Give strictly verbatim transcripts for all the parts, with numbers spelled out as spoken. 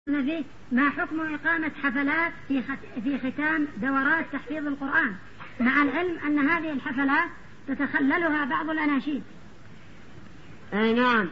فيه ما حكم إقامة حفلات في في ختام دورات تحفيظ القرآن، مع العلم أن هذه الحفلات تتخللها بعض الأناشيد؟ أي نعم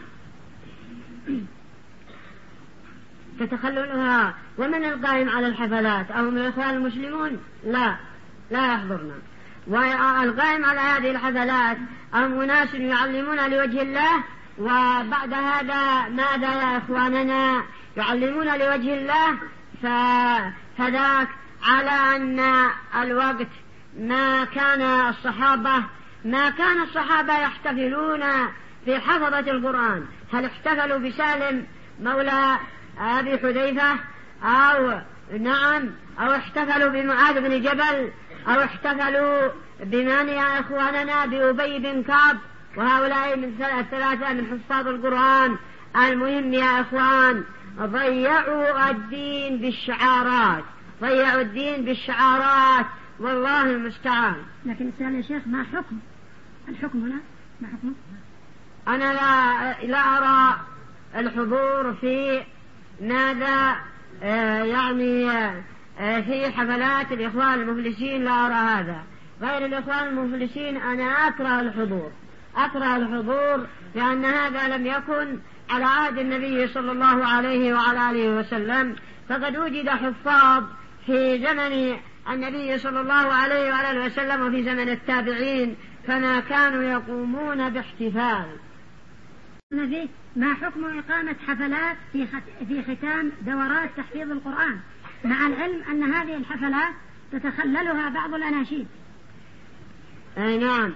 تتخللها. ومن القائم على الحفلات أو من الإخوان المسلمون لا لا يحضرنا. والقائم على هذه الحفلات أم أناس يعلمون لوجه الله، وبعد هذا ماذا يا إخواننا؟ يعلمون لوجه الله، فذاك على أن الوقت ما كان الصحابة ما كان الصحابة يحتفلون في حفظة القرآن. هل احتفلوا بسالم مولى أبي حذيفة أو نعم أو احتفلوا بمعاذ بن جبل أو احتفلوا بمن يا إخواننا بأبي بن كعب؟ وهؤلاء من الثلاثة من حفاظ القرآن. المهم يا إخوان، ضيعوا الدين بالشعارات ضيعوا الدين بالشعارات والله المستعان. لكن السؤال يا شيخ، ما حكم الحكم هنا؟ ما حكمه؟ أنا لا, لا أرى الحضور في ماذا آه يعني آه في حفلات الإخوان المفلسين، لا أرى هذا. غير الإخوان المفلسين أنا أكره الحضور أكره الحضور لأن هذا لم يكن على عهد النبي صلى الله عليه وعلى آله وسلم. فقد وجد حفاظ في زمن النبي صلى الله عليه وعلى آله وسلم وفي زمن التابعين، فما كانوا يقومون باحتفال. ما حكم إقامة حفلات في في ختام دورات تحفيظ القرآن، مع العلم أن هذه الحفلات تتخللها بعض الأناشيد؟ أي نعم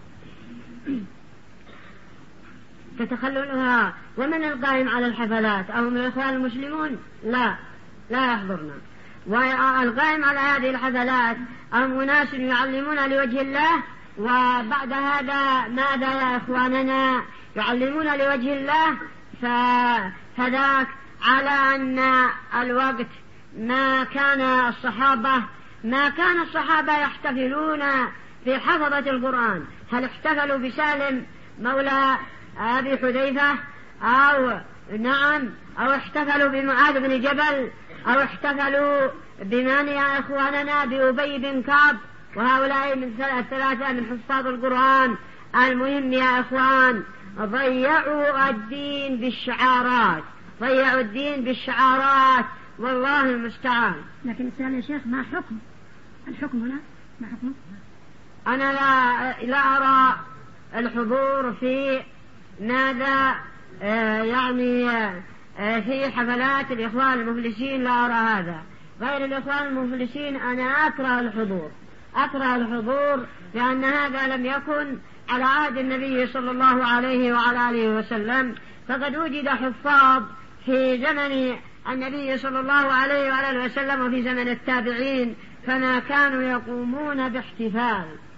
تتخللها. ومن القائم على الحفلات أو من الإخوان المسلمون لا لا يحضرنا. والقائم على هذه الحفلات أم أناس يعلمون لوجه الله، وبعد هذا ماذا يا إخواننا؟ يعلمون لوجه الله، فذاك على أن الوقت ما كان الصحابة ما كان الصحابة يحتفلون في حفظة القرآن. هل احتفلوا بسالم مولى أبي حذيفة أو نعم أو احتفلوا بمعاذ بن جبل أو احتفلوا بمن يا إخواننا بأبي بن كعب؟ وهؤلاء من الثلاثة من حفاظ القرآن. المهم يا إخوان، ضيعوا الدين بالشعارات ضيعوا الدين بالشعارات والله المستعان. لكن السؤال يا شيخ، ما حكم الحكم هنا؟ ما حكمه؟ أنا لا, لا أرى الحضور في ماذا آه يعني آه في حفلات الإخوان المفلسين، لا أرى هذا. غير الإخوان المفلسين أنا أكره الحضور أكره الحضور لأن هذا لم يكن على عهد النبي صلى الله عليه وعلى آله وسلم. فقد وجد حفاظ في زمن النبي صلى الله عليه وعلى آله وسلم وفي زمن التابعين، فما كانوا يقومون باحتفال.